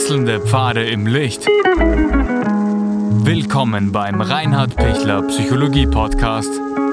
Wechselnde Pfade im Licht. Willkommen beim Reinhard Pichler Psychologie Podcast.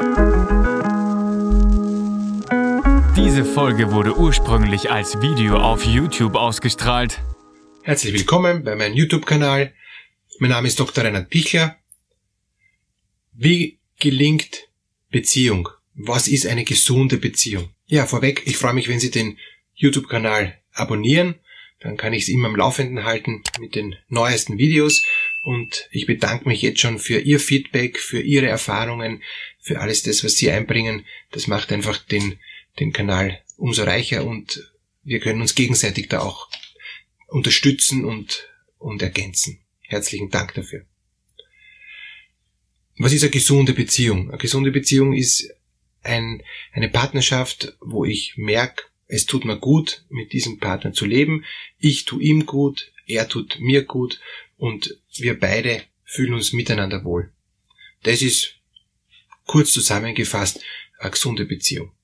Diese Folge wurde ursprünglich als Video auf YouTube ausgestrahlt. Herzlich willkommen bei meinem YouTube-Kanal. Mein Name ist Dr. Reinhard Pichler. Wie gelingt Beziehung? Was ist eine gesunde Beziehung? Ja, vorweg, ich freue mich, wenn Sie den YouTube-Kanal abonnieren. Dann kann ich es immer am Laufenden halten mit den neuesten Videos. Und ich bedanke mich jetzt schon für Ihr Feedback, für Ihre Erfahrungen, für alles das, was Sie einbringen. Das macht einfach den Kanal umso reicher und wir können uns gegenseitig da auch unterstützen und ergänzen. Herzlichen Dank dafür. Was ist eine gesunde Beziehung? Eine gesunde Beziehung ist eine Partnerschaft, wo ich merke, es tut mir gut, mit diesem Partner zu leben. Ich tue ihm gut, er tut mir gut und wir beide fühlen uns miteinander wohl. Das ist kurz zusammengefasst eine gesunde Beziehung.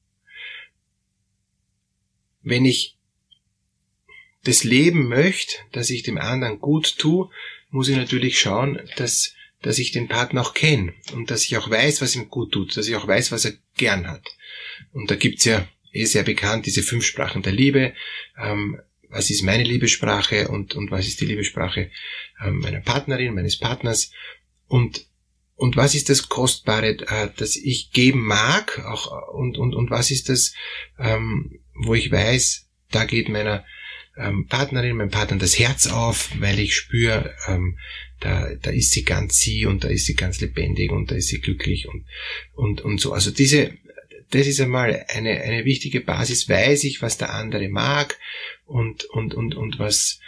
Wenn ich das Leben möchte, dass ich dem anderen gut tue, muss ich natürlich schauen, dass ich den Partner auch kenne und dass ich auch weiß, was ihm gut tut, dass ich auch weiß, was er gern hat. Und da gibt's ja sehr bekannt diese 5 Sprachen der Liebe. Was ist meine Liebessprache und was ist die Liebessprache meiner Partnerin, meines Partners und was ist das Kostbare, das ich geben mag auch und was ist das, wo ich weiß, da geht meiner Partnerin, meinem Partner das Herz auf, weil ich spüre, da ist sie ganz sie und da ist sie ganz lebendig und da ist sie glücklich und so. Also das ist einmal eine wichtige Basis. Weiß ich, was der andere mag und was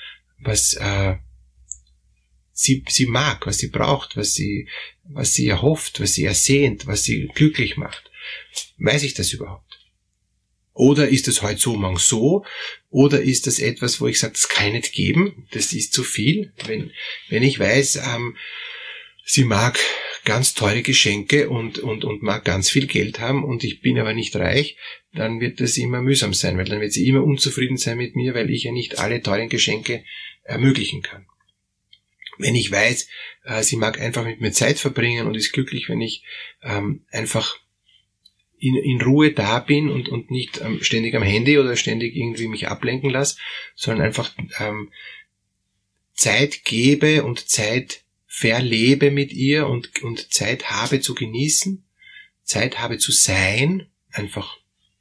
sie mag, was sie braucht, was sie erhofft, was sie ersehnt, was sie glücklich macht. Weiß ich das überhaupt? Oder ist es heute so, morgen so? Oder ist das etwas, wo ich sage, das kann ich nicht geben, das ist zu viel? Wenn ich weiß, sie mag ganz teure Geschenke und mag ganz viel Geld haben und ich bin aber nicht reich, dann wird das immer mühsam sein, weil dann wird sie immer unzufrieden sein mit mir, weil ich ja nicht alle teuren Geschenke ermöglichen kann. Wenn ich weiß, sie mag einfach mit mir Zeit verbringen und ist glücklich, wenn ich einfach in Ruhe da bin und nicht ständig am Handy oder ständig irgendwie mich ablenken lasse, sondern einfach Zeit gebe und Zeit verlebe mit ihr und Zeit habe zu genießen, Zeit habe zu sein, einfach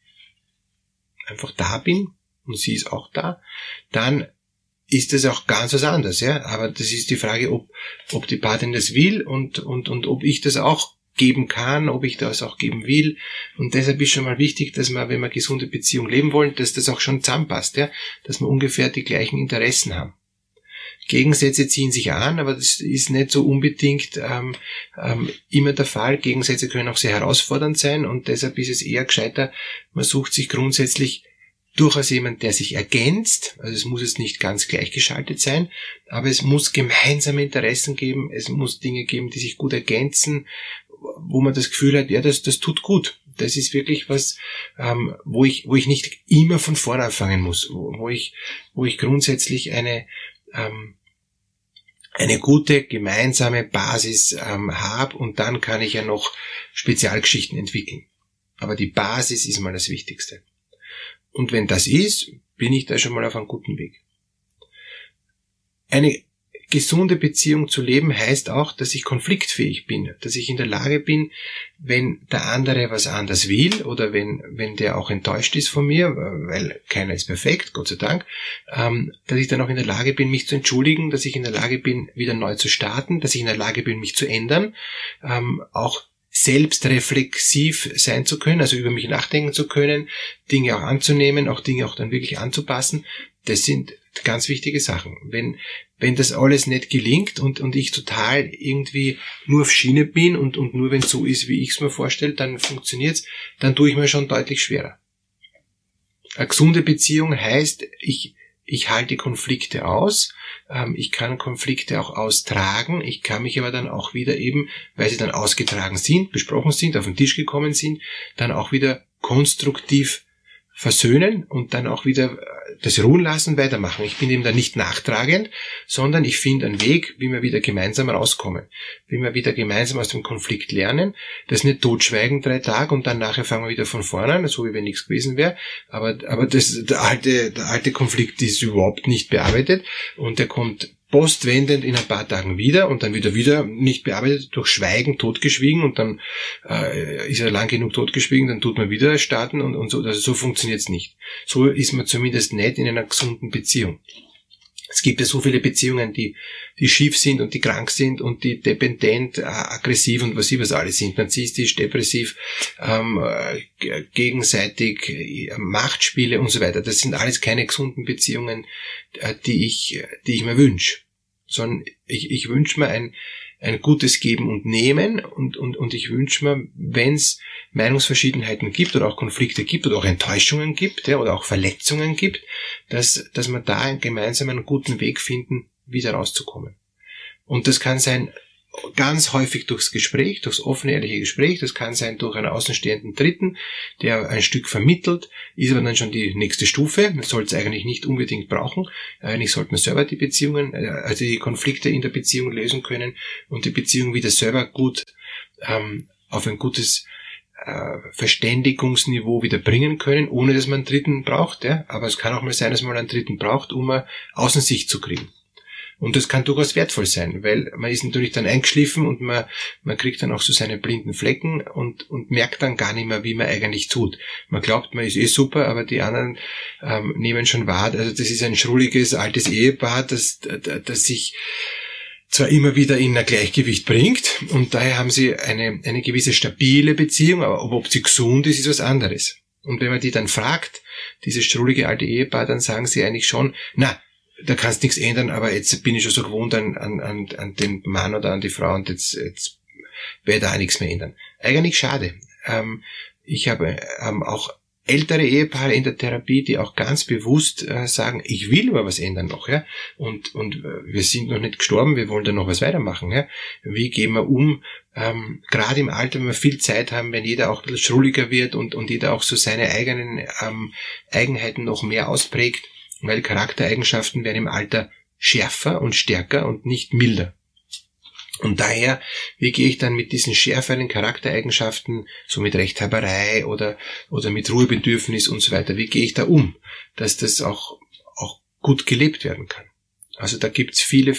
da bin und sie ist auch da, dann ist das auch ganz was anderes, ja. Aber das ist die Frage, ob die Partnerin das will und ob ich das auch geben kann, ob ich das auch geben will. Und deshalb ist schon mal wichtig, dass man, wenn wir gesunde Beziehung leben wollen, dass das auch schon zusammenpasst, ja, dass wir ungefähr die gleichen Interessen haben. Gegensätze ziehen sich an, aber das ist nicht so unbedingt immer der Fall. Gegensätze können auch sehr herausfordernd sein und deshalb ist es eher gescheiter, man sucht sich grundsätzlich durchaus jemand, der sich ergänzt. Also es muss jetzt nicht ganz gleichgeschaltet sein, aber es muss gemeinsame Interessen geben, es muss Dinge geben, die sich gut ergänzen, wo man das Gefühl hat, ja, das tut gut. Das ist wirklich was, wo ich nicht immer von vorne anfangen muss, wo ich grundsätzlich eine gute gemeinsame Basis habe und dann kann ich ja noch Spezialgeschichten entwickeln. Aber die Basis ist mal das Wichtigste. Und wenn das ist, bin ich da schon mal auf einem guten Weg. Eine gesunde Beziehung zu leben heißt auch, dass ich konfliktfähig bin, dass ich in der Lage bin, wenn der andere was anders will oder wenn der auch enttäuscht ist von mir, weil keiner ist perfekt, Gott sei Dank, dass ich dann auch in der Lage bin, mich zu entschuldigen, dass ich in der Lage bin, wieder neu zu starten, dass ich in der Lage bin, mich zu ändern, auch selbstreflexiv sein zu können, also über mich nachdenken zu können, Dinge auch anzunehmen, auch Dinge auch dann wirklich anzupassen. Das sind ganz wichtige Sachen. Wenn das alles nicht gelingt und ich total irgendwie nur auf Schiene bin und nur wenn es so ist, wie ich es mir vorstelle, dann funktioniert's, dann tue ich mir schon deutlich schwerer. Eine gesunde Beziehung heißt, ich halte Konflikte aus, ich kann Konflikte auch austragen, ich kann mich aber dann auch wieder eben, weil sie dann ausgetragen sind, besprochen sind, auf den Tisch gekommen sind, dann auch wieder konstruktiv versöhnen und dann auch wieder das ruhen lassen, weitermachen. Ich bin eben da nicht nachtragend, sondern ich finde einen Weg, wie wir wieder gemeinsam rauskommen. Wie wir wieder gemeinsam aus dem Konflikt lernen. Das nicht totschweigen 3 Tage und dann nachher fangen wir wieder von vorne an, so wie wenn nichts gewesen wäre. Aber der alte Konflikt ist überhaupt nicht bearbeitet und der kommt postwendend in ein paar Tagen wieder und dann wieder nicht bearbeitet, durch Schweigen totgeschwiegen und dann ist er lang genug totgeschwiegen, dann tut man wieder starten und so. Also so funktioniert's nicht. So ist man zumindest nicht in einer gesunden Beziehung. Es gibt ja so viele Beziehungen, die schief sind und die krank sind und die dependent, aggressiv und was alles sind, narzisstisch, depressiv, gegenseitig Machtspiele und so weiter. Das sind alles keine gesunden Beziehungen, die ich mir wünsche. Sondern ich wünsche mir ein gutes Geben und Nehmen und ich wünsche mir, wenn es Meinungsverschiedenheiten gibt oder auch Konflikte gibt oder auch Enttäuschungen gibt, ja, oder auch Verletzungen gibt, dass man da gemeinsam einen guten Weg finden, wieder rauszukommen. Und das kann sein ganz häufig durchs Gespräch, durchs offene, ehrliche Gespräch, das kann sein durch einen außenstehenden Dritten, der ein Stück vermittelt, ist aber dann schon die nächste Stufe, man soll es eigentlich nicht unbedingt brauchen, eigentlich sollte man selber die Beziehungen, also die Konflikte in der Beziehung lösen können und die Beziehung wieder selber gut auf ein gutes Verständigungsniveau wieder bringen können, ohne dass man einen Dritten braucht, ja? Aber es kann auch mal sein, dass man einen Dritten braucht, um eine Außensicht zu kriegen. Und das kann durchaus wertvoll sein, weil man ist natürlich dann eingeschliffen und man kriegt dann auch so seine blinden Flecken und merkt dann gar nicht mehr, wie man eigentlich tut. Man glaubt, man ist super, aber die anderen nehmen schon wahr. Also das ist ein schrulliges, altes Ehepaar, das sich zwar immer wieder in ein Gleichgewicht bringt und daher haben sie eine gewisse stabile Beziehung, aber ob sie gesund ist, ist was anderes. Und wenn man die dann fragt, dieses schrullige alte Ehepaar, dann sagen sie eigentlich schon, na, da kannst nichts ändern, aber jetzt bin ich schon so gewohnt an den Mann oder an die Frau und jetzt werde da auch nichts mehr ändern. Eigentlich schade. Ich habe auch ältere Ehepaare in der Therapie, die auch ganz bewusst sagen, ich will aber was ändern noch, ja, und wir sind noch nicht gestorben, wir wollen da noch was weitermachen, ja. Wie gehen wir um, gerade im Alter, wenn wir viel Zeit haben, wenn jeder auch ein bisschen schrulliger wird und jeder auch so seine eigenen Eigenheiten noch mehr ausprägt, weil Charaktereigenschaften werden im Alter schärfer und stärker und nicht milder. Und daher, wie gehe ich dann mit diesen schärferen Charaktereigenschaften, so mit Rechthaberei oder mit Ruhebedürfnis und so weiter, wie gehe ich da um, dass das auch gut gelebt werden kann? Also da gibt's viele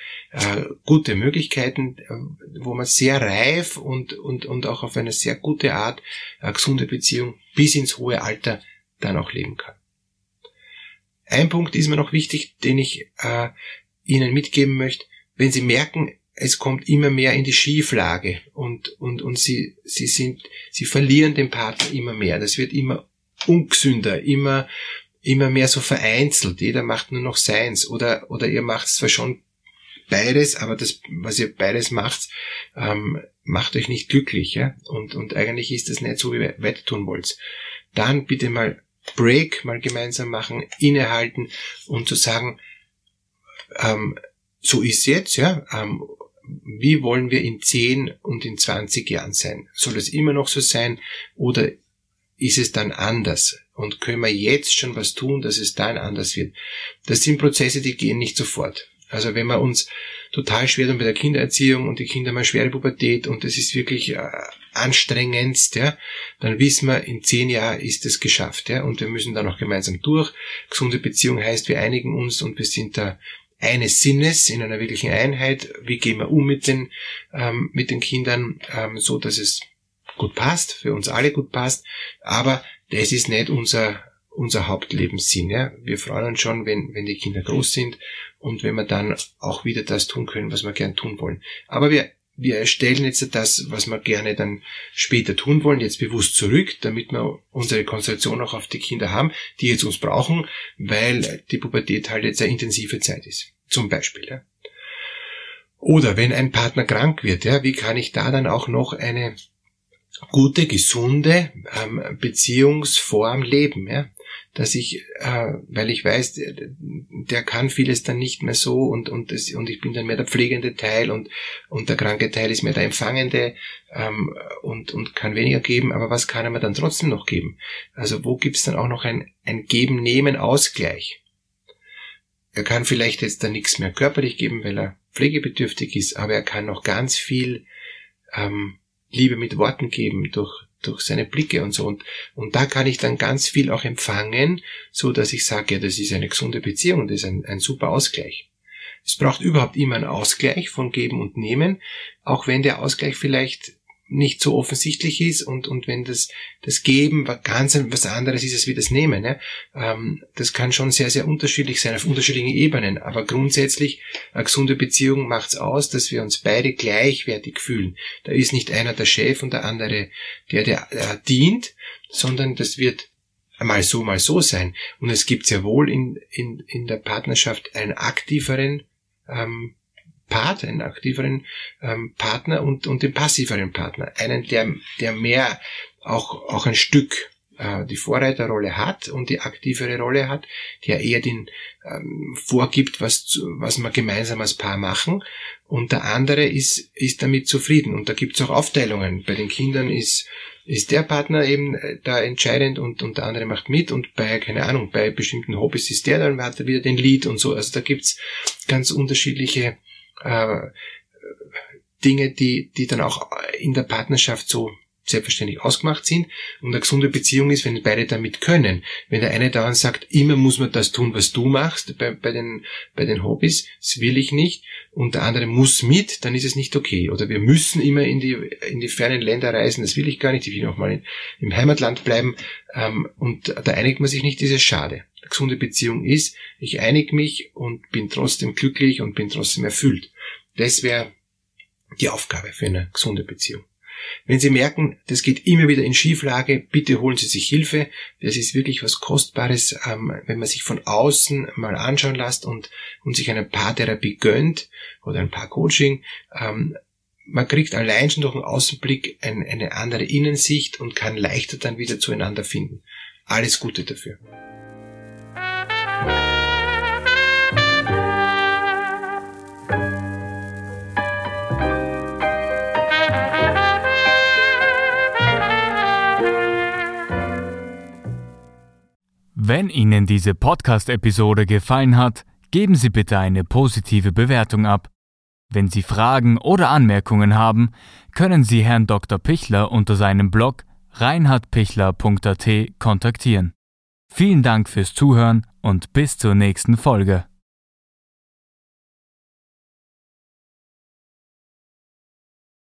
gute Möglichkeiten, wo man sehr reif und auch auf eine sehr gute Art eine gesunde Beziehung bis ins hohe Alter dann auch leben kann. Ein Punkt ist mir noch wichtig, den ich Ihnen mitgeben möchte. Wenn Sie merken, es kommt immer mehr in die Schieflage und Sie verlieren den Partner immer mehr. Das wird immer ungesünder, immer mehr so vereinzelt. Jeder macht nur noch seins oder ihr macht zwar schon beides, aber das, was ihr beides macht, macht euch nicht glücklich, ja. Und eigentlich ist das nicht so, wie ihr weiter tun wollt. Dann bitte mal Break mal gemeinsam machen, innehalten und zu sagen, so ist jetzt, ja, wie wollen wir in 10 und in 20 Jahren sein? Soll es immer noch so sein oder ist es dann anders? Und können wir jetzt schon was tun, dass es dann anders wird? Das sind Prozesse, die gehen nicht sofort. Also wenn wir uns total schwer tun bei der Kindererziehung und die Kinder haben eine schwere Pubertät und das ist wirklich anstrengendst, ja, dann wissen wir, in 10 Jahren ist es geschafft, ja, und wir müssen da noch gemeinsam durch. Gesunde Beziehung heißt, wir einigen uns und wir sind da eines Sinnes in einer wirklichen Einheit. Wie gehen wir um mit den Kindern, so dass es gut passt, für uns alle gut passt, aber das ist nicht unser Hauptlebenssinn, ja. Wir freuen uns schon, wenn die Kinder groß sind und wenn wir dann auch wieder das tun können, was wir gern tun wollen. Aber wir erstellen jetzt das, was wir gerne dann später tun wollen, jetzt bewusst zurück, damit wir unsere Konzentration auch auf die Kinder haben, die jetzt uns brauchen, weil die Pubertät halt jetzt eine intensive Zeit ist. Zum Beispiel, ja. Oder wenn ein Partner krank wird, ja, wie kann ich da dann auch noch eine gute, gesunde Beziehungsform leben, ja? dass ich, weil ich weiß, der kann vieles dann nicht mehr so und ich bin dann mehr der pflegende Teil und der kranke Teil ist mehr der Empfangende und kann weniger geben, aber was kann er mir dann trotzdem noch geben? Also wo gibt's dann auch noch ein Geben-Nehmen-Ausgleich? Er kann vielleicht jetzt dann nichts mehr körperlich geben, weil er pflegebedürftig ist, aber er kann noch ganz viel Liebe mit Worten geben, durch seine Blicke und so. Und da kann ich dann ganz viel auch empfangen, so dass ich sage, ja, das ist eine gesunde Beziehung und das ist ein super Ausgleich. Es braucht überhaupt immer einen Ausgleich von Geben und Nehmen, auch wenn der Ausgleich vielleicht nicht so offensichtlich ist und wenn das Geben ganz was anderes ist als wie das Nehmen. Ja? Das kann schon sehr, sehr unterschiedlich sein auf unterschiedlichen Ebenen, aber grundsätzlich eine gesunde Beziehung macht's aus, dass wir uns beide gleichwertig fühlen. Da ist nicht einer der Chef und der andere der dient, sondern das wird mal so sein. Und es gibt sehr wohl in der Partnerschaft einen aktiveren Partner und den passiveren Partner. Einen, der mehr auch ein Stück die Vorreiterrolle hat und die aktivere Rolle hat, der eher den vorgibt, was wir gemeinsam als Paar machen, und der andere ist damit zufrieden. Und da gibt es auch Aufteilungen. Bei den Kindern ist der Partner eben da entscheidend und der andere macht mit, und bei bestimmten Hobbys ist der, dann hat er wieder den Lead und so. Also da gibt's ganz unterschiedliche Dinge, die dann auch in der Partnerschaft so selbstverständlich ausgemacht sind. Und eine gesunde Beziehung ist, wenn beide damit können. Wenn der eine dauernd sagt, immer muss man das tun, was du machst bei den Hobbys, das will ich nicht, und der andere muss mit, dann ist es nicht okay. Oder wir müssen immer in die fernen Länder reisen, das will ich gar nicht, ich will auch mal im Heimatland bleiben, und da einigt man sich nicht, das ist schade. Eine gesunde Beziehung ist, ich einige mich und bin trotzdem glücklich und bin trotzdem erfüllt. Das wäre die Aufgabe für eine gesunde Beziehung. Wenn Sie merken, das geht immer wieder in Schieflage, bitte holen Sie sich Hilfe. Das ist wirklich was Kostbares, wenn man sich von außen mal anschauen lässt und sich eine Paartherapie gönnt oder ein Paarcoaching. Man kriegt allein schon durch den Außenblick eine andere Innensicht und kann leichter dann wieder zueinander finden. Alles Gute dafür. Wenn Ihnen diese Podcast-Episode gefallen hat, geben Sie bitte eine positive Bewertung ab. Wenn Sie Fragen oder Anmerkungen haben, können Sie Herrn Dr. Pichler unter seinem Blog reinhardpichler.at kontaktieren. Vielen Dank fürs Zuhören und bis zur nächsten Folge.